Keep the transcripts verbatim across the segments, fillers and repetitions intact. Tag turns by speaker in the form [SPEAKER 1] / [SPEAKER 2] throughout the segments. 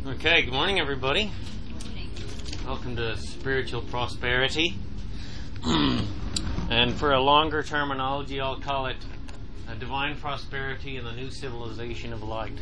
[SPEAKER 1] Okay, good morning, everybody. Welcome to Spiritual Prosperity. And for a longer terminology, I'll call it a Divine Prosperity and the New Civilization of Light.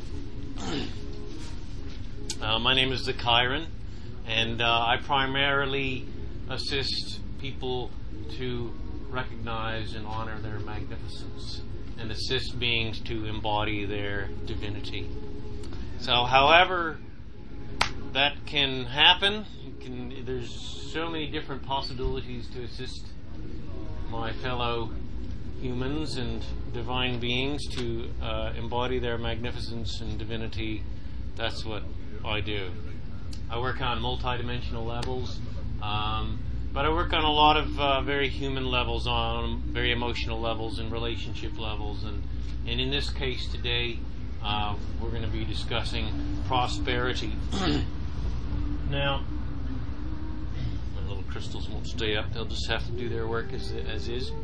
[SPEAKER 1] uh, my name is Zakiran, and uh, I primarily assist people to recognize and honor their magnificence and assist beings to embody their divinity. So, however that can happen, you can, there's so many different possibilities to assist my fellow humans and divine beings to uh, embody their magnificence and divinity. That's what I do. I work on multidimensional levels, um, but I work on a lot of uh, very human levels, on very emotional levels and relationship levels, and, and in this case today, Uh, we're going to be discussing prosperity. Now, my little crystals won't stay up. They'll just have to do their work as, as is.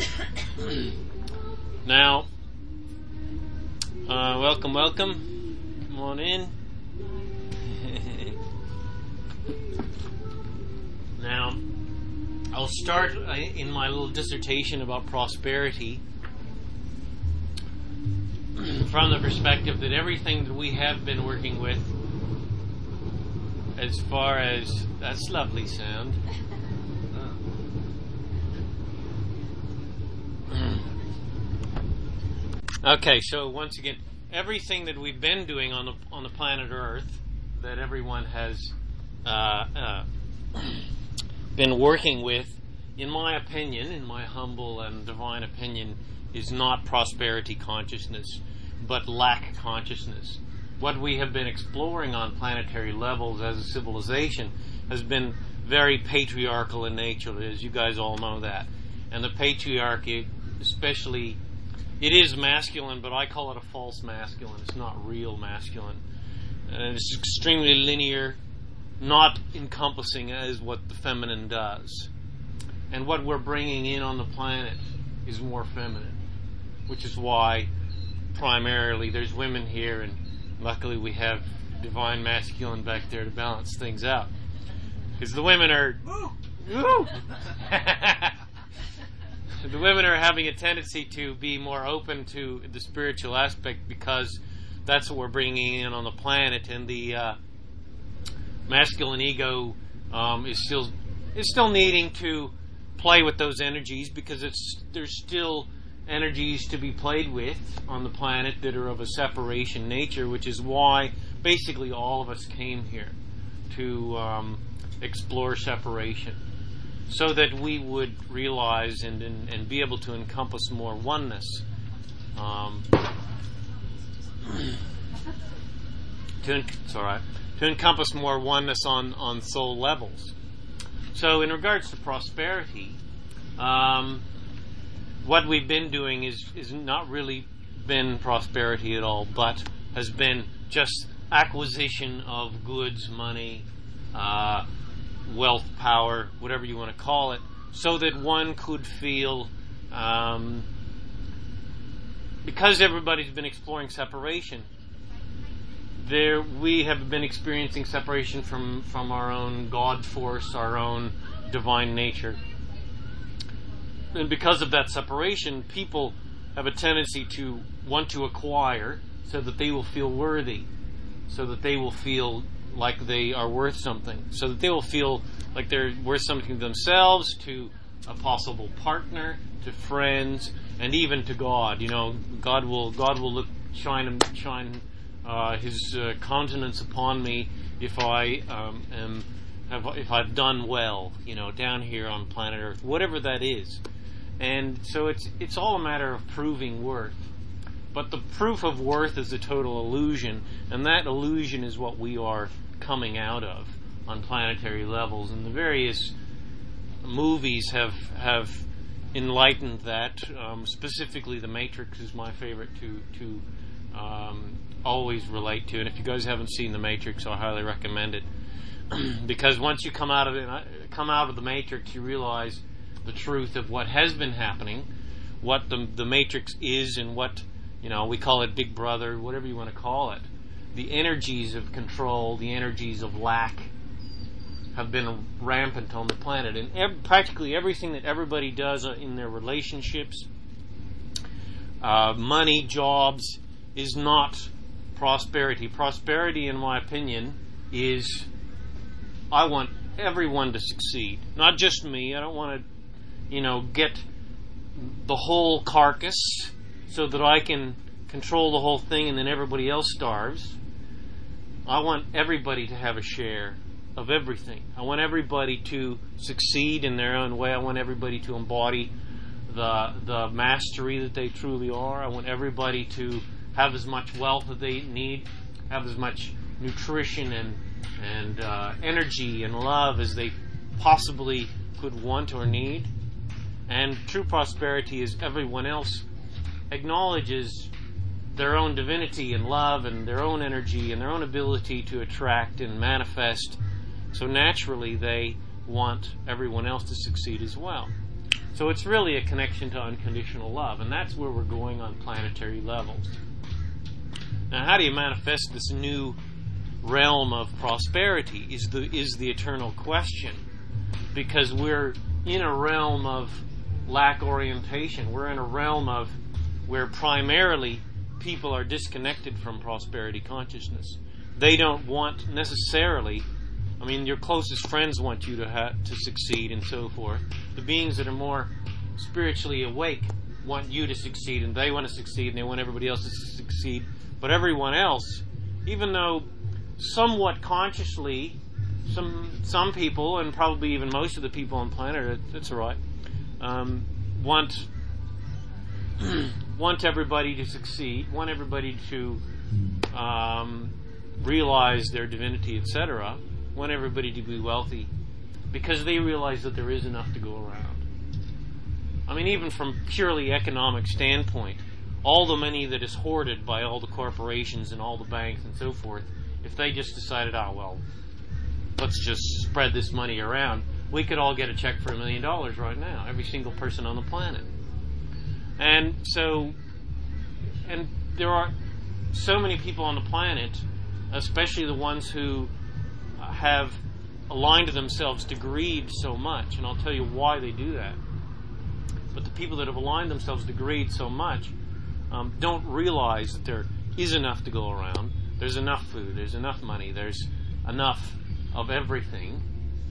[SPEAKER 1] Now, uh, welcome, welcome. Come on in. Now, I'll start in my little dissertation about prosperity from the perspective that everything that we have been working with, as far as that's lovely sound. Okay, so once again, everything that we've been doing on the on the planet Earth, that everyone has uh, uh, been working with, in my opinion, in my humble and divine opinion, is not prosperity consciousness, but lack consciousness. What we have been exploring on planetary levels as a civilization has been very patriarchal in nature, as you guys all know that. And the patriarchy, especially, it is masculine, but I call it a false masculine. It's not real masculine. And it's extremely linear, not encompassing as what the feminine does. And what we're bringing in on the planet is more feminine, which is why primarily there's women here, and luckily we have divine masculine back there to balance things out. Because the women are woo, woo. The women are having a tendency to be more open to the spiritual aspect, because that's what we're bringing in on the planet, and the uh, masculine ego um, is still is still needing to play with those energies, because it's there's still energies to be played with on the planet that are of a separation nature, which is why basically all of us came here to um, explore separation, so that we would realize and, and, and be able to encompass more oneness. Um, to, it's all right, to encompass more oneness on, on soul levels. So in regards to prosperity, um, what we've been doing is, is not really been prosperity at all, but has been just acquisition of goods, money, uh, wealth, power, whatever you want to call it, so that one could feel, um, because everybody's been exploring separation, there we have been experiencing separation from, from our own God force, our own divine nature. And because of that separation, people have a tendency to want to acquire so that they will feel worthy, so that they will feel like they are worth something, so that they will feel like they're worth something to themselves, to a possible partner, to friends, and even to God. You know, God will God will look shine shine uh, His uh, countenance upon me if I um, am have if I've done well. You know, down here on planet Earth, whatever that is. And so it's it's all a matter of proving worth. But the proof of worth is a total illusion, and that illusion is what we are coming out of on planetary levels. And the various movies have have enlightened that. Um, specifically, The Matrix is my favorite to to um, always relate to. And if you guys haven't seen The Matrix, I highly recommend it, because once you come out of it, come out of the Matrix, you realize the truth of what has been happening, what the the Matrix is, and what, you know, we call it Big Brother, whatever you want to call it. the energies of control, the energies of lack, have been rampant on the planet. And ev- practically everything that everybody does in their relationships, uh, money, jobs, is not prosperity. Prosperity, in my opinion, is I want everyone to succeed. Not just me. I don't want to, you know, get the whole carcass so that I can control the whole thing and then everybody else starves. I want everybody to have a share of everything. I want everybody to succeed in their own way. I want everybody to embody the the mastery that they truly are. I want everybody to have as much wealth that they need, have as much nutrition and and uh, energy and love as they possibly could want or need. And true prosperity is everyone else acknowledges their own divinity and love and their own energy and their own ability to attract and manifest. So naturally they want everyone else to succeed as well. So it's really a connection to unconditional love, and that's where we're going on planetary levels. Now, how do you manifest this new realm of prosperity is the is the eternal question, because we're in a realm of lack orientation. We're in a realm of where primarily people are disconnected from prosperity consciousness. They don't want necessarily, I mean, your closest friends want you to ha- to succeed and so forth. The beings that are more spiritually awake want you to succeed, and they want to succeed, and they want everybody else to succeed. But everyone else, even though somewhat consciously, some some people, and probably even most of the people on the planet, that's all right, um, want want everybody to succeed, want everybody to um, realize their divinity, et cetera, want everybody to be wealthy, because they realize that there is enough to go around. I mean, even from purely economic standpoint, all the money that is hoarded by all the corporations and all the banks and so forth, if they just decided, oh, well, let's just spread this money around, we could all get a check for a million dollars right now, every single person on the planet. And so, and there are so many people on the planet, especially the ones who have aligned themselves to greed so much, and I'll tell you why they do that. But the people that have aligned themselves to greed so much um, don't realize that there is enough to go around. There's enough food, there's enough money, there's enough of everything.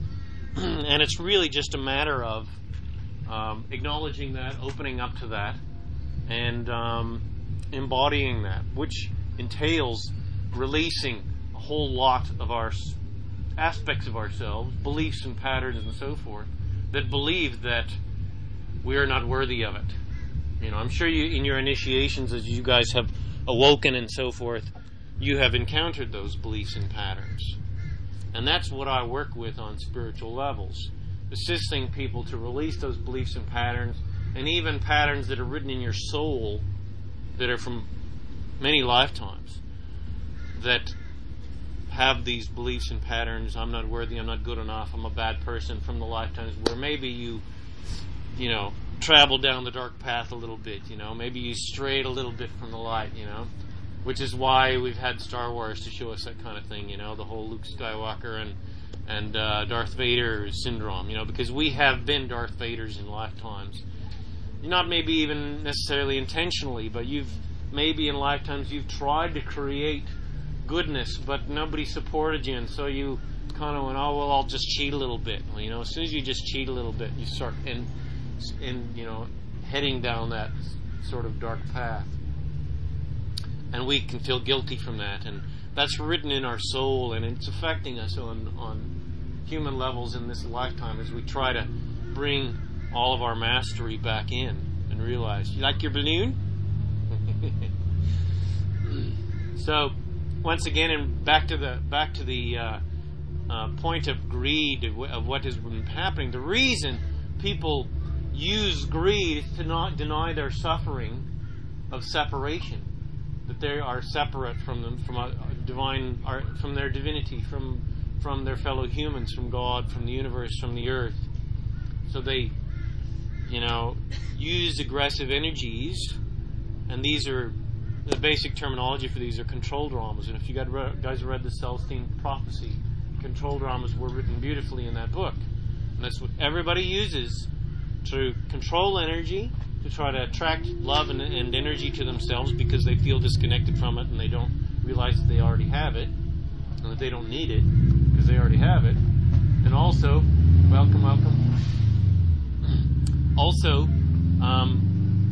[SPEAKER 1] And it's really just a matter of um, acknowledging that, opening up to that, and um, embodying that, which entails releasing a whole lot of our aspects of ourselves, beliefs and patterns and so forth, that believe that we are not worthy of it. You know, I'm sure you, in your initiations, as you guys have awoken and so forth, you have encountered those beliefs and patterns. And that's what I work with on spiritual levels, assisting people to release those beliefs and patterns, and even patterns that are written in your soul that are from many lifetimes, that have these beliefs and patterns. I'm not worthy, I'm not good enough, I'm a bad person, from the lifetimes where maybe you, you know, traveled down the dark path a little bit, you know, maybe you strayed a little bit from the light, you know, which is why we've had Star Wars to show us that kind of thing, you know, the whole Luke Skywalker and and uh, Darth Vader syndrome, you know, because we have been Darth Vaders in lifetimes. Not maybe even necessarily intentionally, but you've maybe in lifetimes you've tried to create goodness, but nobody supported you, and so you kind of went, oh, well, I'll just cheat a little bit. Well, you know, as soon as you just cheat a little bit, you start in, in you know, heading down that sort of dark path. And we can feel guilty from that, and that's written in our soul, and it's affecting us on, on human levels in this lifetime as we try to bring all of our mastery back in and realize, you like your balloon? So, once again, and back to the back to the uh, uh, point of greed of, w- of what has been happening. The reason people use greed is to not deny their suffering of separation, that they are separate from them, from a, a divine, are, from their divinity, from from their fellow humans, from God, from the universe, from the earth. So they, you know, use aggressive energies, and these are the basic terminology for these are control dramas. And if you guys read the Celestine Prophecy, control dramas were written beautifully in that book. And that's what everybody uses to control energy, to try to attract love and, and energy to themselves because they feel disconnected from it and they don't realize that they already have it and that they don't need it because they already have it. And also, welcome, welcome. Also, um,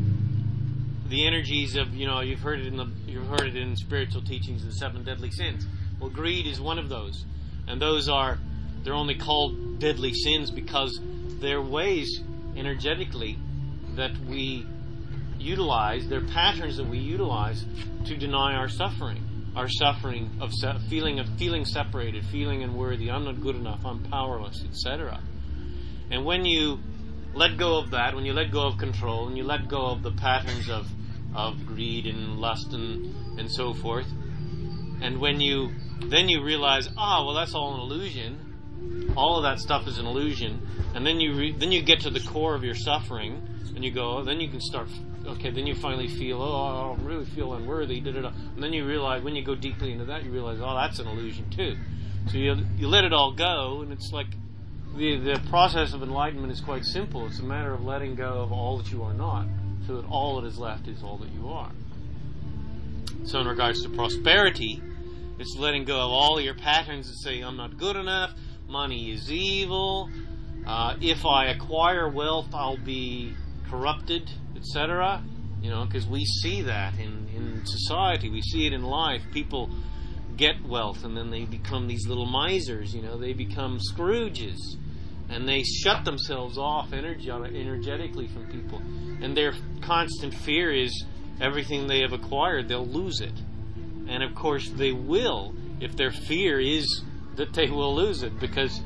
[SPEAKER 1] the energies of, you know, you've heard it in the you've heard it in spiritual teachings, the seven deadly sins. Well, greed is one of those, and those are they're only called deadly sins because they're ways energetically that we utilize, they're patterns that we utilize to deny our suffering, our suffering of se- feeling of feeling separated, feeling unworthy, I'm not good enough, I'm powerless, et cetera. And when you let go of that, when you let go of control, and you let go of the patterns of of greed and lust and and so forth, and when you then you realize, ah, well, that's all an illusion. All of that stuff is an illusion, and then you re- then you get to the core of your suffering, and you go, then you can start. Okay, then you finally feel, oh, I really feel unworthy. Da, da, da. And then you realize, when you go deeply into that, you realize, oh, that's an illusion too. So you you let it all go, and it's like the the process of enlightenment is quite simple. It's a matter of letting go of all that you are not, so that all that is left is all that you are. So in regards to prosperity, it's letting go of all your patterns that say, I'm not good enough, money is evil, uh, if I acquire wealth, I'll be corrupted, et cetera. You know, because we see that in, in society, we see it in life. People get wealth and then they become these little misers, you know, they become Scrooges. And they shut themselves off energy, energetically from people. And their constant fear is everything they have acquired, they'll lose it. And of course they will, if their fear is that they will lose it, because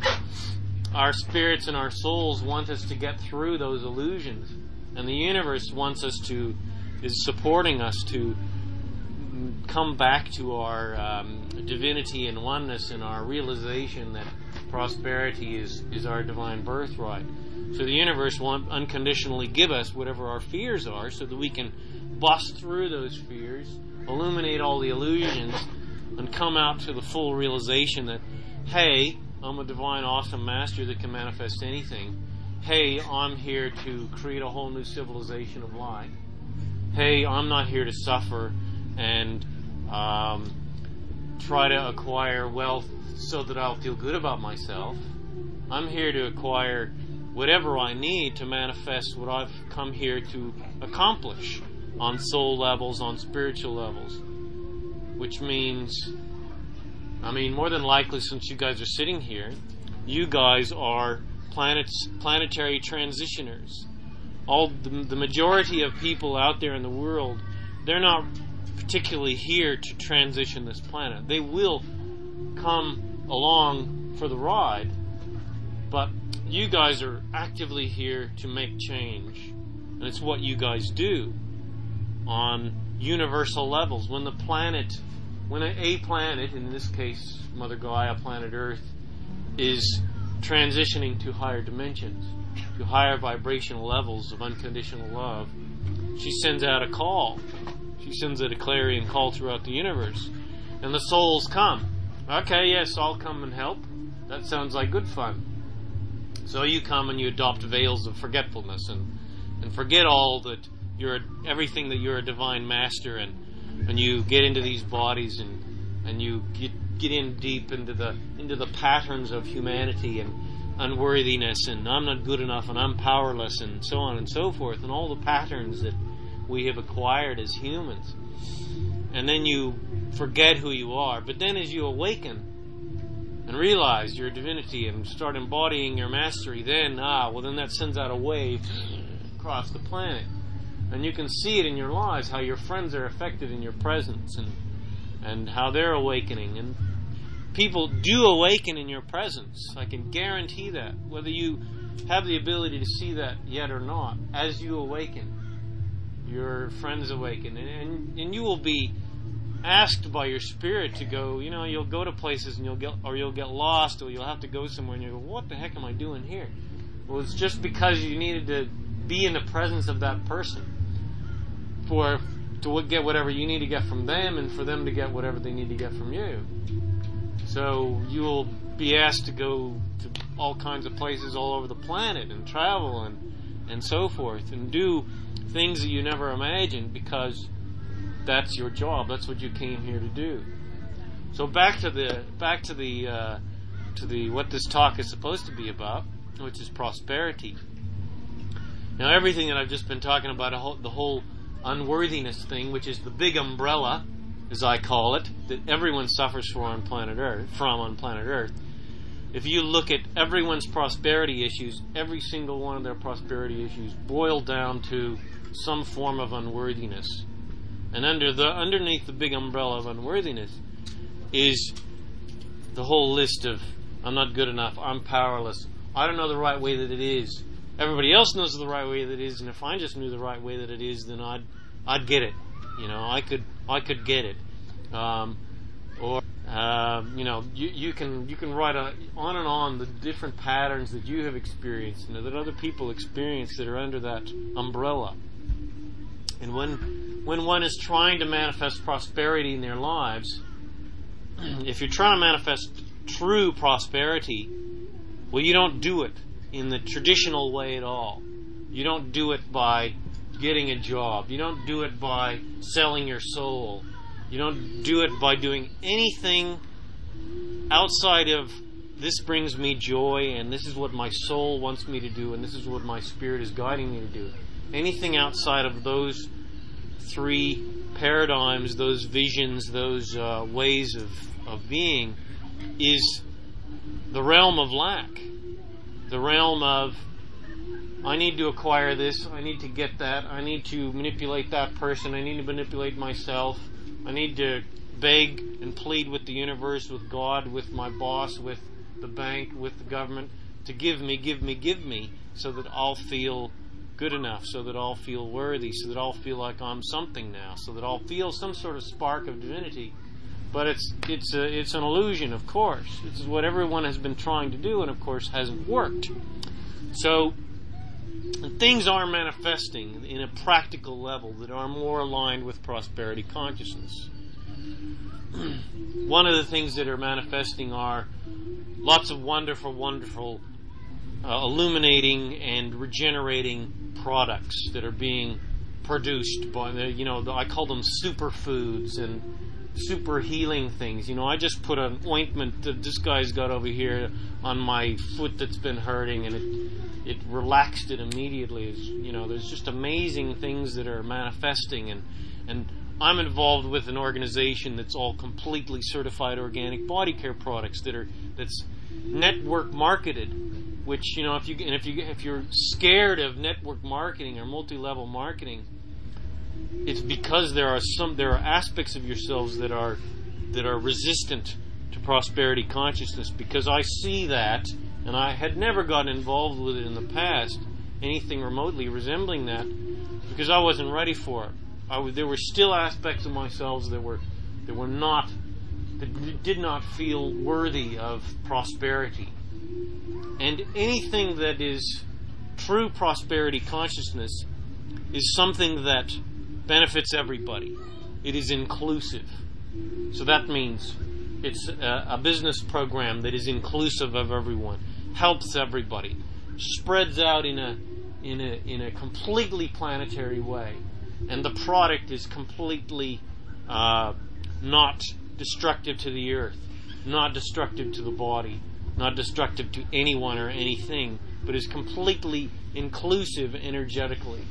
[SPEAKER 1] our spirits and our souls want us to get through those illusions. And the universe wants us to, is supporting us to come back to our um, divinity and oneness and our realization that prosperity is, is our divine birthright. So the universe will unconditionally give us whatever our fears are so that we can bust through those fears, illuminate all the illusions, and come out to the full realization that, hey, I'm a divine awesome master that can manifest anything. Hey, I'm here to create a whole new civilization of light. Hey, I'm not here to suffer and um, try to acquire wealth so that I'll feel good about myself. I'm here to acquire whatever I need to manifest what I've come here to accomplish on soul levels, on spiritual levels. Which means, I mean, more than likely, since you guys are sitting here, you guys are planets, planetary transitioners. All the, the majority of people out there in the world, they're not particularly here to transition this planet. They will come along for the ride, but you guys are actively here to make change. And it's what you guys do on universal levels. When the planet, when a, a planet, in this case Mother Gaia, planet Earth, is transitioning to higher dimensions, to higher vibrational levels of unconditional love, she sends out a call. She sends out a clarion call throughout the universe. And the souls come. Okay, yes, I'll come and help. That sounds like good fun. So you come and you adopt veils of forgetfulness and, and forget all that you're everything that you're a divine master, and and you get into these bodies and and you get get in deep into the into the patterns of humanity and unworthiness and I'm not good enough and I'm powerless and so on and so forth, and all the patterns that we have acquired as humans. And then you forget who you are. But then as you awaken and realize your divinity and start embodying your mastery, then, ah, well then that sends out a wave across the planet. And you can see it in your lives, how your friends are affected in your presence and and how they're awakening. And people do awaken in your presence. I can guarantee that. Whether you have the ability to see that yet or not, as you awaken, your friends awaken. And, and, and you will be asked by your spirit to go, you know, you'll go to places and you'll get, or you'll get lost, or you'll have to go somewhere and you go, what the heck am I doing here? Well, it's just because you needed to be in the presence of that person for to get whatever you need to get from them, and for them to get whatever they need to get from you. So you'll be asked to go to all kinds of places all over the planet and travel and and so forth, and do things that you never imagined, because that's your job. That's what you came here to do. So back to the back to the uh, to the what this talk is supposed to be about, which is prosperity. Now, everything that I've just been talking about, the whole unworthiness thing, which is the big umbrella, as I call it, that everyone suffers for on planet Earth, from on planet Earth. If you look at everyone's prosperity issues, every single one of their prosperity issues boil down to some form of unworthiness. And under the underneath the big umbrella of unworthiness is the whole list of, I'm not good enough, I'm powerless, I don't know the right way that it is. Everybody else knows the right way that it is, and if I just knew the right way that it is, then I'd I'd get it. You know, I could I could get it. Um, or uh, you know, you you can you can write a, on and on the different patterns that you have experienced and that other people experience that are under that umbrella. And when when one is trying to manifest prosperity in their lives, if you're trying to manifest true prosperity, well, you don't do it in the traditional way at all. You don't do it by getting a job. You don't do it by selling your soul. You don't do it by doing anything outside of, this brings me joy, and this is what my soul wants me to do, and this is what my spirit is guiding me to do. Anything outside of those three paradigms, those visions, those uh, ways of, of being, is the realm of lack. The realm of, I need to acquire this, I need to get that, I need to manipulate that person, I need to manipulate myself, I need to beg and plead with the universe, with God, with my boss, with the bank, with the government, to give me, give me, give me, so that I'll feel good enough, so that I'll feel worthy, so that I'll feel like I'm something now, so that I'll feel some sort of spark of divinity. But it's it's a, it's an illusion, of course. This is what everyone has been trying to do, and of course hasn't worked. So things are manifesting in a practical level that are more aligned with prosperity consciousness. One of the things that are manifesting are lots of wonderful, wonderful, uh, illuminating and regenerating products that are being produced by the, you know, the, I call them superfoods and super healing things. You know, I just put an ointment that this guy's got over here on my foot that's been hurting, and it it relaxed it immediately. It's, you know, there's just amazing things that are manifesting, and and I'm involved with an organization that's all completely certified organic body care products that are that's network marketed. Which, you know, if you and if you if you're scared of network marketing or multi-level marketing, it's because there are some there are aspects of yourselves that are that are resistant to prosperity consciousness, because I see that, and I had never gotten involved with it in the past, anything remotely resembling that, because I wasn't ready for it. I was, there were still aspects of myself that were that were not that did not feel worthy of prosperity. And anything that is true prosperity consciousness is something that benefits everybody. It is inclusive. So that means it's a, a business program that is inclusive of everyone, helps everybody, spreads out in a in a in a completely planetary way, and the product is completely uh, not destructive to the earth, not destructive to the body, not destructive to anyone or anything, but is completely inclusive energetically.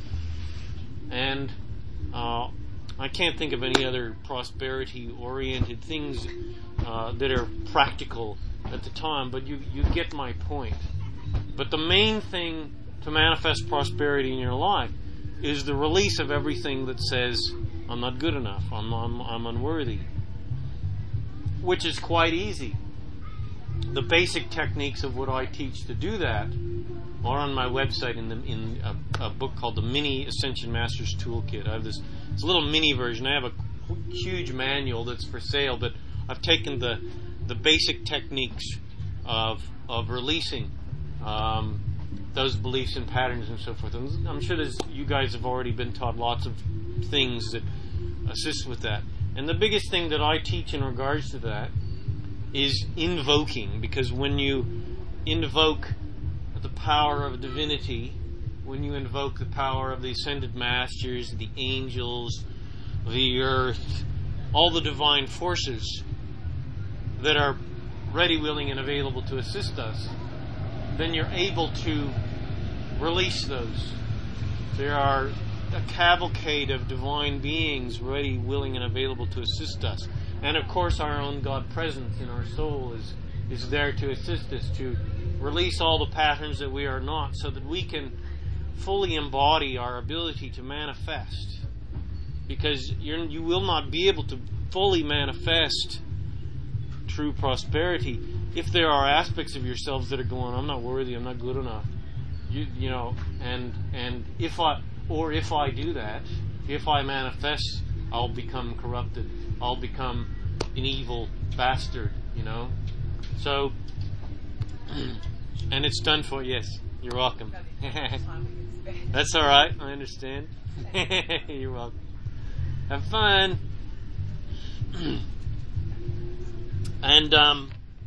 [SPEAKER 1] And uh, I can't think of any other prosperity-oriented things uh, that are practical at the time, but you, you get my point. But the main thing to manifest prosperity in your life is the release of everything that says, I'm not good enough, I'm, I'm, I'm unworthy, which is quite easy. The basic techniques of what I teach to do that are on my website in the in a, a book called the Mini Ascension Masters Toolkit. I have this it's a little mini version. I have a huge manual that's for sale, but I've taken the the basic techniques of of releasing um, those beliefs and patterns and so forth. And I'm sure there's, you guys have already been taught lots of things that assist with that. And the biggest thing that I teach in regards to that is invoking, because when you invoke the power of divinity, when you invoke the power of the ascended masters, the angels, the earth, all the divine forces that are ready, willing, and available to assist us, then you're able to release those. There are a cavalcade of divine beings ready, willing, and available to assist us. And of course our own God presence in our soul is, is there to assist us, to release all the patterns that we are not, so that we can fully embody our ability to manifest. Because you're, you will not be able to fully manifest true prosperity if there are aspects of yourselves that are going, I'm not worthy, I'm not good enough. You, you know, and and if I or if I do that, if I manifest, I'll become corrupted. I'll become an evil bastard. You know, so and it's done for. Yes, you're welcome. That's all right. I understand. You're welcome. Have fun. And um,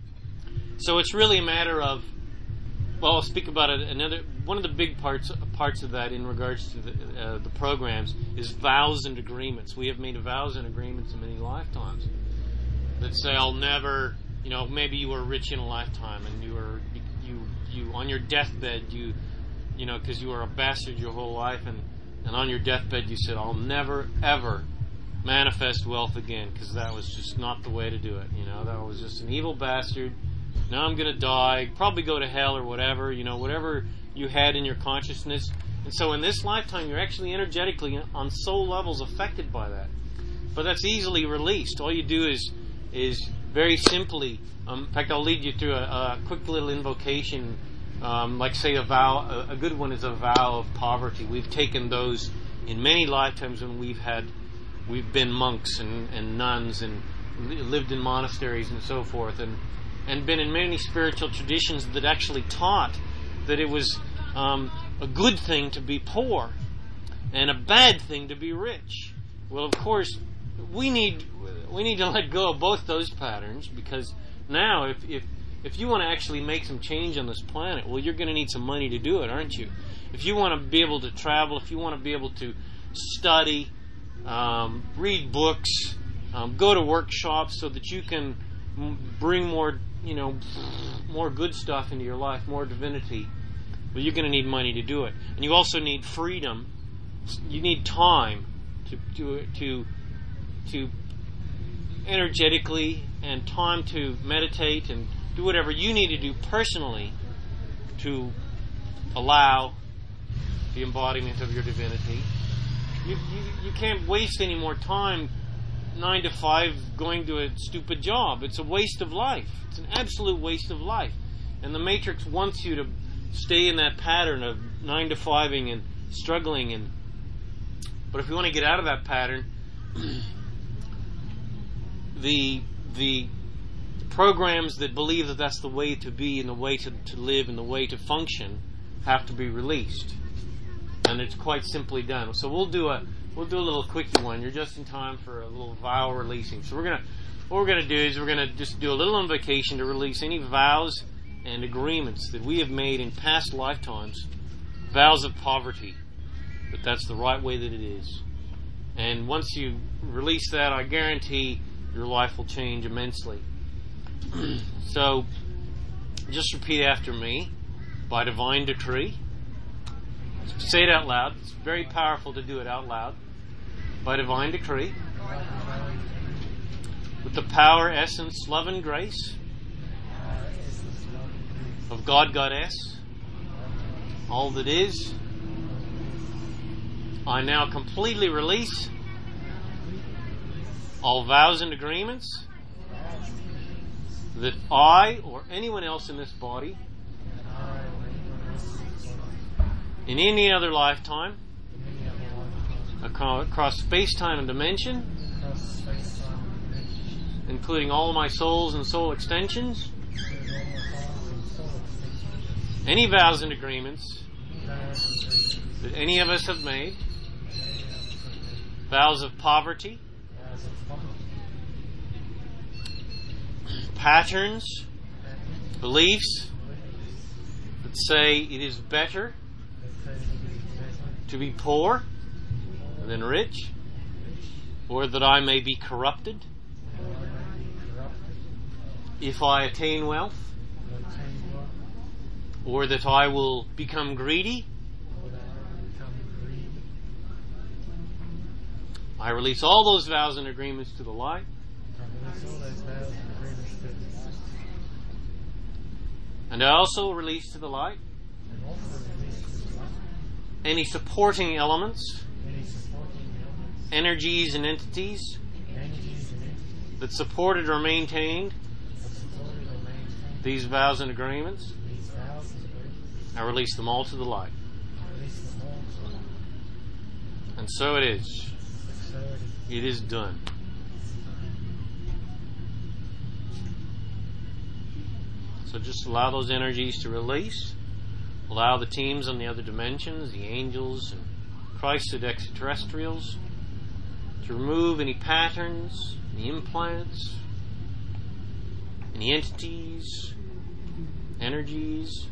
[SPEAKER 1] so it's really a matter of, well, I'll speak about it. Another one of the big parts parts of that in regards to the, uh, the programs is vows and agreements. We have made vows and agreements in many lifetimes that say, I'll never, you know, maybe you were rich in a lifetime and you were you you on your deathbed you you know because you were a bastard your whole life, and and on your deathbed you said, I'll never ever manifest wealth again, because that was just not the way to do it. You know, that was just an evil bastard. Now I'm going to die, probably go to hell or whatever, you know, whatever you had in your consciousness. And so in this lifetime, you're actually energetically on soul levels affected by that. But that's easily released. All you do is is very simply, um, in fact, I'll lead you through a, a quick little invocation, um, like say a vow. A, a good one is a vow of poverty. We've taken those in many lifetimes when we've had We've been monks and, and nuns and li- lived in monasteries and so forth, and, and been in many spiritual traditions that actually taught that it was um, a good thing to be poor and a bad thing to be rich. Well, of course, we need we need to let go of both those patterns, because now if if, if you want to actually make some change on this planet, well, you're going to need some money to do it, aren't you? If you want to be able to travel, if you want to be able to study, Um, read books, um, go to workshops, so that you can m- bring more, you know, more good stuff into your life, more divinity. Well, you're going to need money to do it, and you also need freedom. You need time to to to to energetically, and time to meditate and do whatever you need to do personally to allow the embodiment of your divinity. You, you you can't waste any more time nine to five going to a stupid job. It's a waste of life. It's an absolute waste of life. And the Matrix wants you to stay in that pattern of nine to fiving and struggling. And but if you want to get out of that pattern, the the programs that believe that that's the way to be and the way to, to live and the way to function have to be released. And it's quite simply done. So we'll do a we'll do a little quickie one. You're just in time for a little vow releasing. So we're gonna what we're gonna do is we're gonna just do a little invocation to release any vows and agreements that we have made in past lifetimes, vows of poverty. But that's the right way that it is. And once you release that, I guarantee your life will change immensely. So just repeat after me. By divine decree. Say it out loud. It's very powerful to do it out loud. By divine decree, with the power, essence, love, and grace of God, Goddess, all that is, I now completely release all vows and agreements that I or anyone else in this body in any other lifetime, across space-time and dimension, including all of my souls and soul extensions, any vows and agreements that any of us have made, vows of poverty, patterns, beliefs that say it is better to be poor than rich, or that I may be corrupted if I attain wealth, or that I will become greedy. I release all those vows and agreements to the light. And I also release to the light any supporting elements, energies and entities that supported or maintained these vows and agreements. I release them all to the light. And so it is. It is done. So just allow those energies to release. Allow the teams on the other dimensions, the angels and Christed extraterrestrials, to remove any patterns, any implants, any entities, energies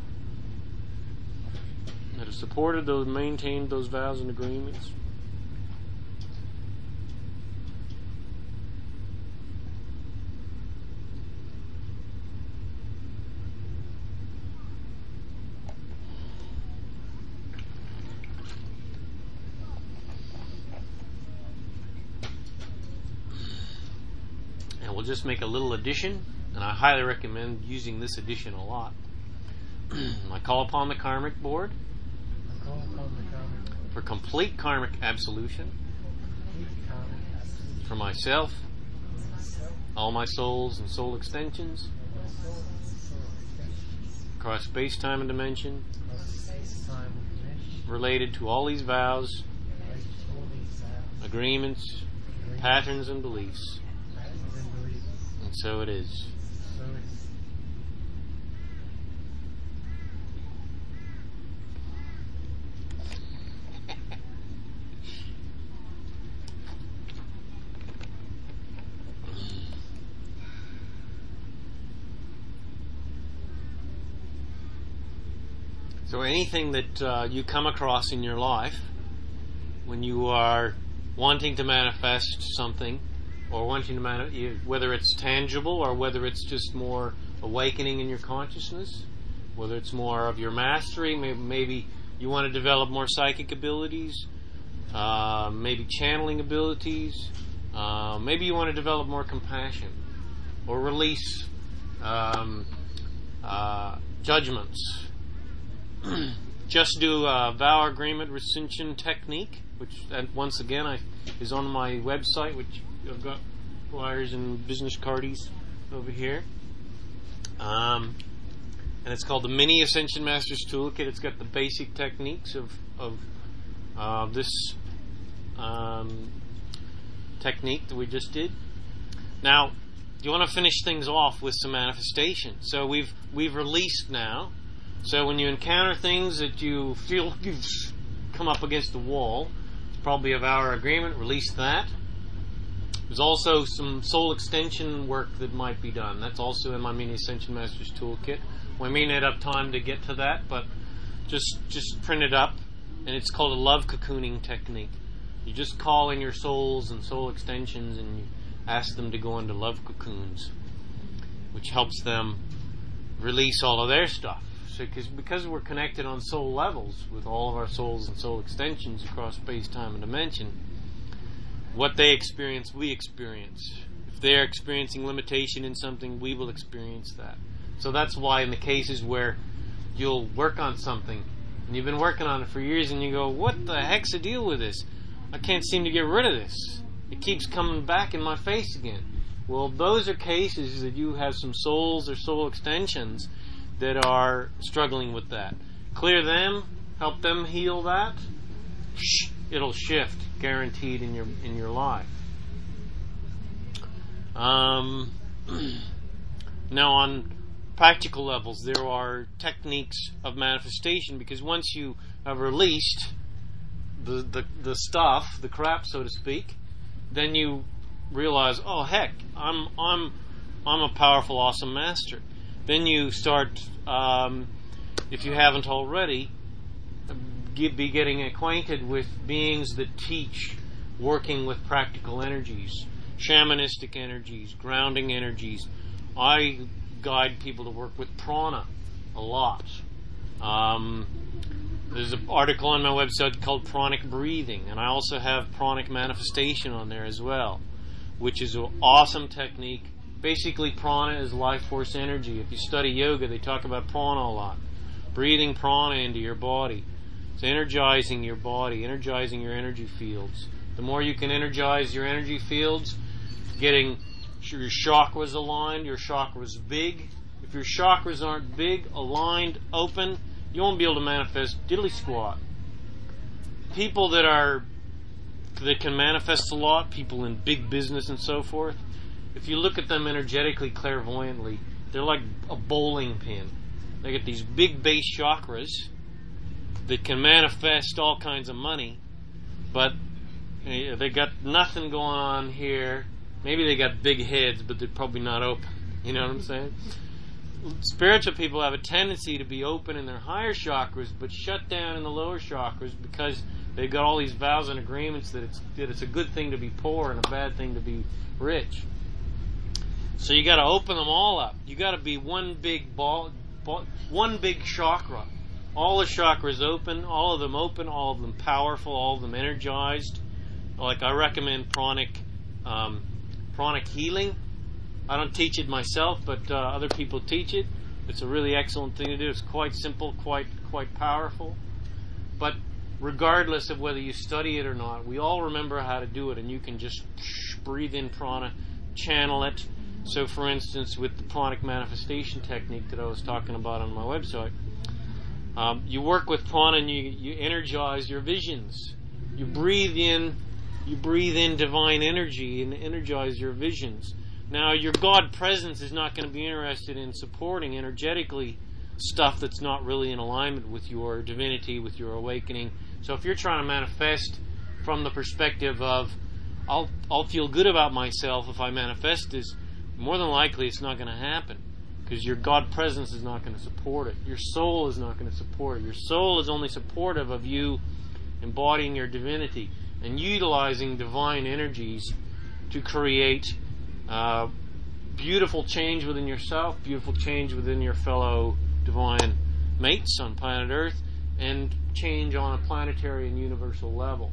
[SPEAKER 1] that have supported those, maintained those vows and agreements. And we'll just make a little addition, and I highly recommend using this addition a lot. I call upon the karmic board for complete karmic absolution for myself, all my souls and soul extensions across space, time, and dimension, related to all these vows, agreements, patterns, and beliefs. And so it is. So anything that uh, you come across in your life when you are wanting to manifest something, or wanting to mani- whether it's tangible or whether it's just more awakening in your consciousness, whether it's more of your mastery, maybe, maybe you want to develop more psychic abilities, uh, maybe channeling abilities, uh, maybe you want to develop more compassion or release um, uh, judgments. Just do a vow agreement rescission technique, which and once again I, is on my website, which I've got flyers and business cardies over here. Um, and it's called the Mini Ascension Masters Toolkit. It's got the basic techniques of, of uh, this um, technique that we just did. Now, you want to finish things off with some manifestation. So we've we've released now. So when you encounter things that you feel like you've come up against the wall, it's probably a vow or agreement, release that. There's also some soul extension work that might be done. That's also in my Mini Ascension Masters Toolkit. We may not have time to get to that, but just just print it up, and it's called a love cocooning technique. You just call in your souls and soul extensions, and you ask them to go into love cocoons, which helps them release all of their stuff. So, cause, because we're connected on soul levels with all of our souls and soul extensions across space, time, and dimension, what they experience, we experience. If they're experiencing limitation in something, we will experience that. So that's why in the cases where you'll work on something, and you've been working on it for years, and you go, what the heck's the deal with this? I can't seem to get rid of this. It keeps coming back in my face again. Well, those are cases that you have some souls or soul extensions that are struggling with that. Clear them, help them heal that. It'll shift, guaranteed, in your in your life. Um, now, on practical levels, there are techniques of manifestation, because once you have released the the, the stuff, the crap, so to speak, then you realize, oh heck, I'm I'm I'm a powerful, awesome master. Then you start, um, if you haven't already, be getting acquainted with beings that teach working with practical energies, shamanistic energies, grounding energies. I guide people to work with prana a lot. Um, there's an article on my website called Pranic Breathing, and I also have Pranic Manifestation on there as well, which is an awesome technique. Basically, prana is life force energy. If you study yoga, they talk about prana a lot. Breathing prana into your body. It's energizing your body, energizing your energy fields. The more you can energize your energy fields, getting your chakras aligned, your chakras big. If your chakras aren't big, aligned, open, you won't be able to manifest diddly squat. People that are that can manifest a lot, people in big business and so forth, if you look at them energetically, clairvoyantly, they're like a bowling pin. They get these big base chakras that can manifest all kinds of money, but they got nothing going on here. Maybe they got big heads, but they're probably not open. You know what I'm saying? Spiritual people have a tendency to be open in their higher chakras, but shut down in the lower chakras because they've got all these vows and agreements that it's that it's a good thing to be poor and a bad thing to be rich. So you got to open them all up. You got to be one big ball, ball, one big chakra. All the chakras open, all of them open, all of them powerful, all of them energized. Like I recommend pranic, um, pranic healing. I don't teach it myself, but uh, other people teach it. It's a really excellent thing to do. It's quite simple, quite quite powerful. But regardless of whether you study it or not, we all remember how to do it, and you can just breathe in prana, channel it. So, for instance, with the pranic manifestation technique that I was talking about on my website, um, you work with prana and you, you energize your visions. You breathe in, you breathe in divine energy and energize your visions. Now, your God presence is not going to be interested in supporting energetically stuff that's not really in alignment with your divinity, with your awakening. So if you're trying to manifest from the perspective of, I'll, I'll feel good about myself if I manifest this, more than likely it's not going to happen because your God presence is not going to support it. Your soul is not going to support it. Your soul is only supportive of you embodying your divinity and utilizing divine energies to create Uh, beautiful change within yourself, beautiful change within your fellow divine mates on planet Earth, and change on a planetary and universal level.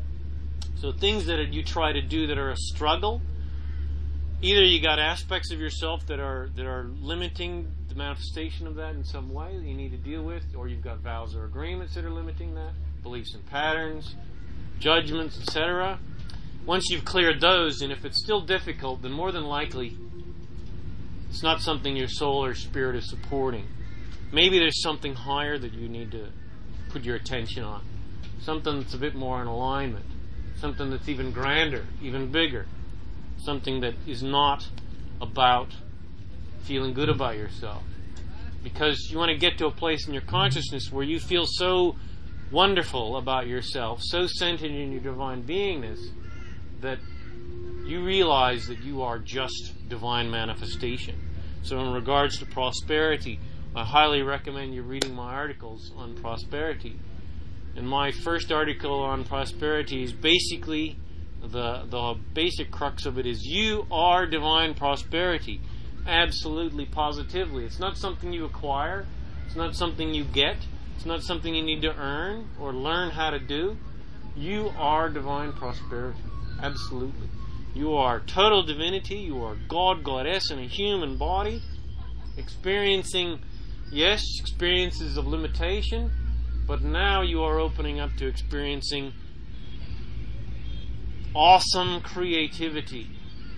[SPEAKER 1] So things that you try to do that are a struggle, either you got aspects of yourself that are that are limiting the manifestation of that in some way that you need to deal with, or you've got vows or agreements that are limiting that, beliefs and patterns, judgments, et cetera. Once you've cleared those, and if it's still difficult, then more than likely it's not something your soul or spirit is supporting. Maybe there's something higher that you need to put your attention on. Something that's a bit more in alignment. Something that's even grander, even bigger. Something that is not about feeling good about yourself. Because you want to get to a place in your consciousness where you feel so wonderful about yourself, so centered in your divine beingness, that you realize that you are just divine manifestation. So in regards to prosperity, I highly recommend you reading my articles on prosperity. And my first article on prosperity is basically, the the basic crux of it is you are divine prosperity. Absolutely, positively. It's not something you acquire. It's not something you get. It's not something you need to earn or learn how to do. You are divine prosperity. Absolutely. You are total divinity. You are God, Goddess in a human body, experiencing, yes, experiences of limitation, but now you are opening up to experiencing awesome creativity,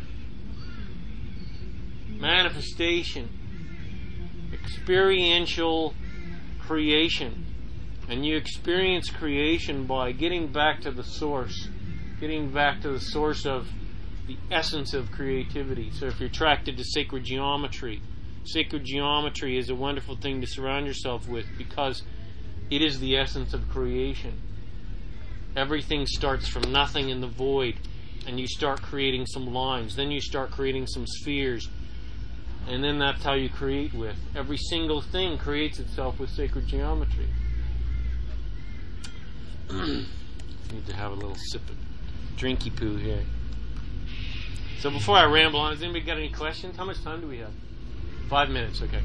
[SPEAKER 1] manifestation, experiential creation. And you experience creation by getting back to the source, getting back to the source of the essence of creativity. So if you're attracted to sacred geometry, sacred geometry is a wonderful thing to surround yourself with because it is the essence of creation. Everything starts from nothing in the void, and you start creating some lines. Then you start creating some spheres. And then that's how you create with. Every single thing creates itself with sacred geometry. Need to have a little sip of drinky poo here. So before I ramble on, has anybody got any questions? How much time do we have? Five minutes, okay.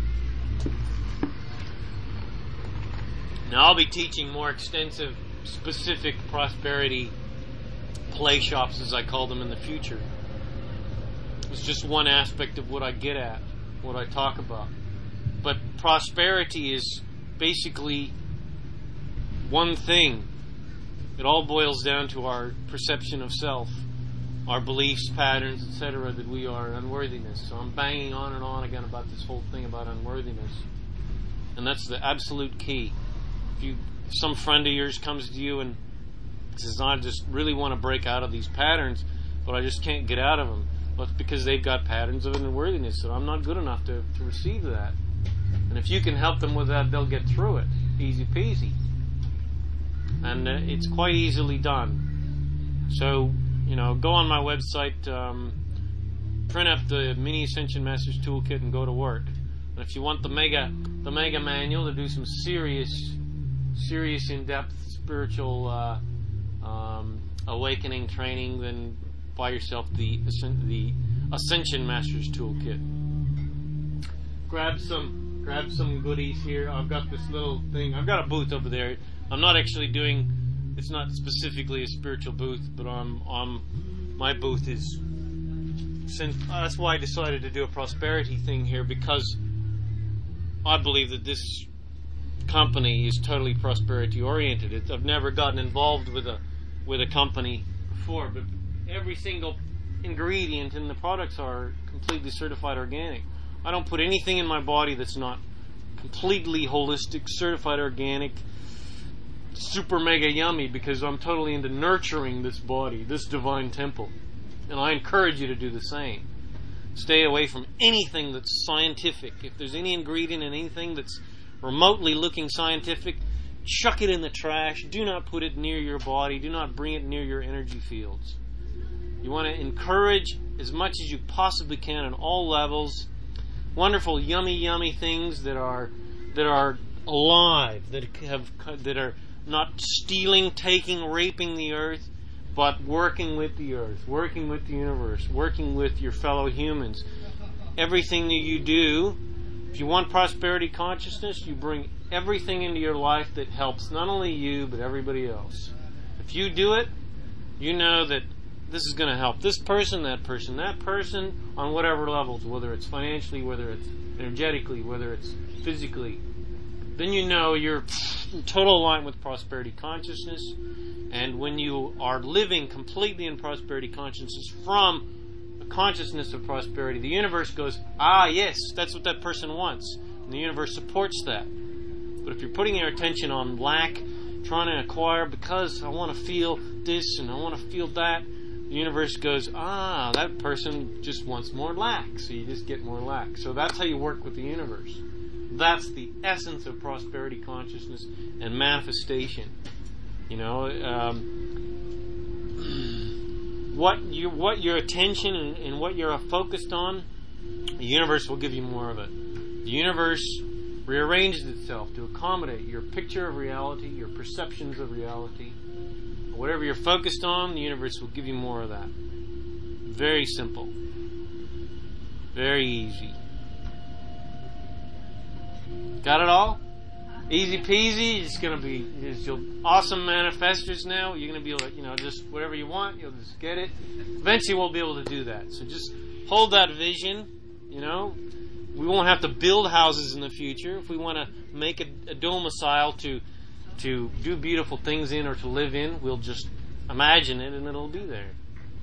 [SPEAKER 1] Now I'll be teaching more extensive, specific prosperity play shops, as I call them, in the future. It's just one aspect of what I get at, what I talk about. But prosperity is basically one thing. It all boils down to our perception of self, our beliefs, patterns, et cetera, that we are unworthiness. So I'm banging on and on again about this whole thing about unworthiness. And that's the absolute key. If you, if some friend of yours comes to you and says, I just really want to break out of these patterns, but I just can't get out of them. Well, it's because they've got patterns of unworthiness, so I'm not good enough to, to receive that. And if you can help them with that, they'll get through it. Easy peasy. And uh, it's quite easily done. So, you know, go on my website, um, print up the Mini Ascension Masters Toolkit and go to work. And if you want the mega, the mega manual to do some serious, serious in-depth spiritual uh, um, awakening training, then buy yourself the the Ascension Masters Toolkit. Grab some, grab some goodies here. I've got this little thing. I've got a booth over there. I'm not actually doing. It's not specifically a spiritual booth, but I'm, I'm my booth is. Since uh, that's why I decided to do a prosperity thing here, because I believe that this company is totally prosperity oriented. It's, I've never gotten involved with a with a company before, but every single ingredient in the products are completely certified organic. I don't put anything in my body that's not completely holistic, certified organic, super mega yummy, because I'm totally into nurturing this body, this divine temple. And I encourage you to do the same. Stay away from anything that's scientific. If there's any ingredient in anything that's remotely looking scientific, chuck it in the trash. Do not put it near your body. Do not bring it near your energy fields. You want to encourage as much as you possibly can on all levels. Wonderful, yummy, yummy things that are that are alive, that have that are not stealing, taking, raping the earth, but working with the earth, working with the universe, working with your fellow humans. Everything that you do, if you want prosperity consciousness, you bring everything into your life that helps not only you, but everybody else. If you do it, you know that this is going to help this person, that person, that person, on whatever levels, whether it's financially, whether it's energetically, whether it's physically. Then you know you're in total alignment with prosperity consciousness. And when you are living completely in prosperity consciousness from a consciousness of prosperity, the universe goes, ah, yes, that's what that person wants. And the universe supports that. But if you're putting your attention on lack, trying to acquire because I want to feel this and I want to feel that, the universe goes, ah, that person just wants more lack. So you just get more lack. So that's how you work with the universe. That's the essence of prosperity consciousness and manifestation. You know, um, what you what your attention and, and what you're focused on, the universe will give you more of it. The universe rearranges itself to accommodate your picture of reality, your perceptions of reality. Whatever you're focused on, the universe will give you more of that. Very simple. Very easy. Got it all? Easy peasy. You're just going to be just awesome manifestors now. You're going to be able to, you know, just whatever you want, you'll just get it. Eventually we'll be able to do that. So just hold that vision, you know. We won't have to build houses in the future. If we want to make a, a domicile to to do beautiful things in or to live in, we'll just imagine it and it'll be there.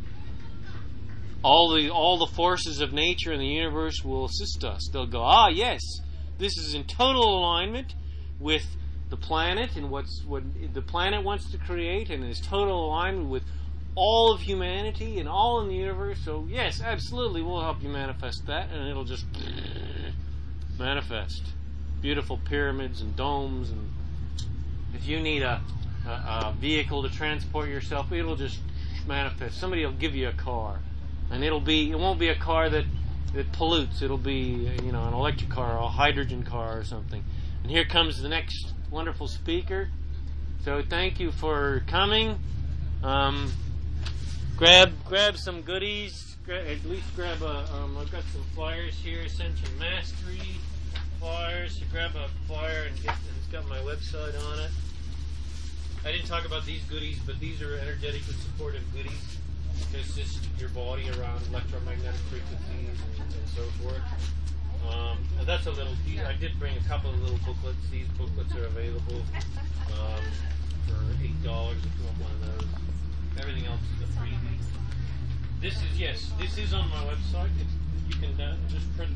[SPEAKER 1] All the all the forces of nature and the universe will assist us. They'll go, ah, yes, this is in total alignment with the planet and what's what the planet wants to create, and is total alignment with all of humanity and all in the universe. So yes, absolutely, we'll help you manifest that, and it'll just manifest. Beautiful pyramids and domes, and if you need a, a, a vehicle to transport yourself, it'll just manifest. Somebody will give you a car, and it'll be it won't be a car that that pollutes. It'll be you know an electric car or a hydrogen car or something. And here comes the next wonderful speaker. So thank you for coming. Um, grab grab some goodies. Gra- at least grab a. Um, I've got some flyers here. Ascension Mastery flyers. So grab a flyer and get. It's got my website on it. I didn't talk about these goodies, but these are energetically supportive goodies. It's just your body around electromagnetic frequencies and, and so forth. Um, and that's a little. I did bring a couple of little booklets. These booklets are available um, for eight dollars if you want one of those. Everything else is a freebie. This is yes. This is on my website. It's, you can uh, just print.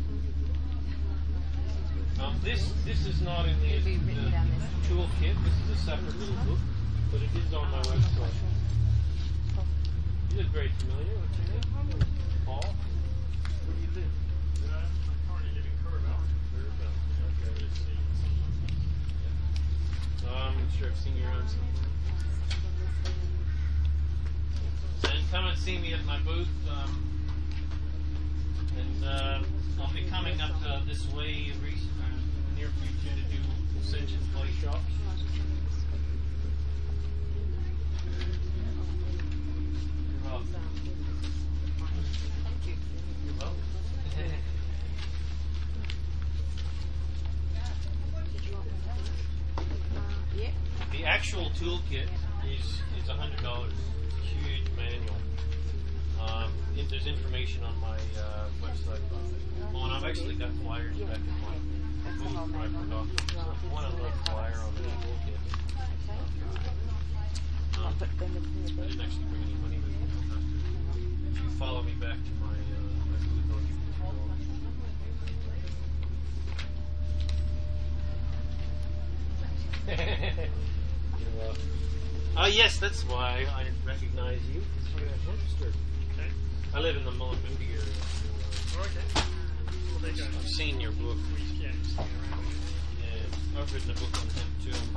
[SPEAKER 1] Um, this this is not in the, the toolkit. This is a separate little book, but it is on my website. You look very familiar. What's your name? Paul. Where do you live?
[SPEAKER 2] I'm currently living in Curvebell.
[SPEAKER 1] Curvebell. Okay. Um, I'm sure I've seen you around somewhere. And come and see me at my booth. Um, and uh, I'll be coming up uh, this way re- uh, near future to do Ascension play shops. You're welcome.
[SPEAKER 2] Thank you.
[SPEAKER 1] You're welcome.
[SPEAKER 2] Yeah.
[SPEAKER 1] The actual toolkit is is a hundred dollars. Huge manual. Um, it, there's information on my uh, website about it. Oh, and I've actually got flyers back in my booth where I forgot them. So if you want a little flyer on the toolkit, um, I didn't actually bring any money with me. If you follow me back to my uh, my booth, I'll give you two dollars. You're welcome. Oh yes, that's why I recognize you, because you're a hipster.
[SPEAKER 2] Okay.
[SPEAKER 1] I live in the Mullumbimby area. So,
[SPEAKER 2] Okay. Well, there you
[SPEAKER 1] uh,
[SPEAKER 2] go.
[SPEAKER 1] I've seen your book.
[SPEAKER 2] We just can't just hang around with it.
[SPEAKER 1] Yeah, I've written a book on hemp too. I'm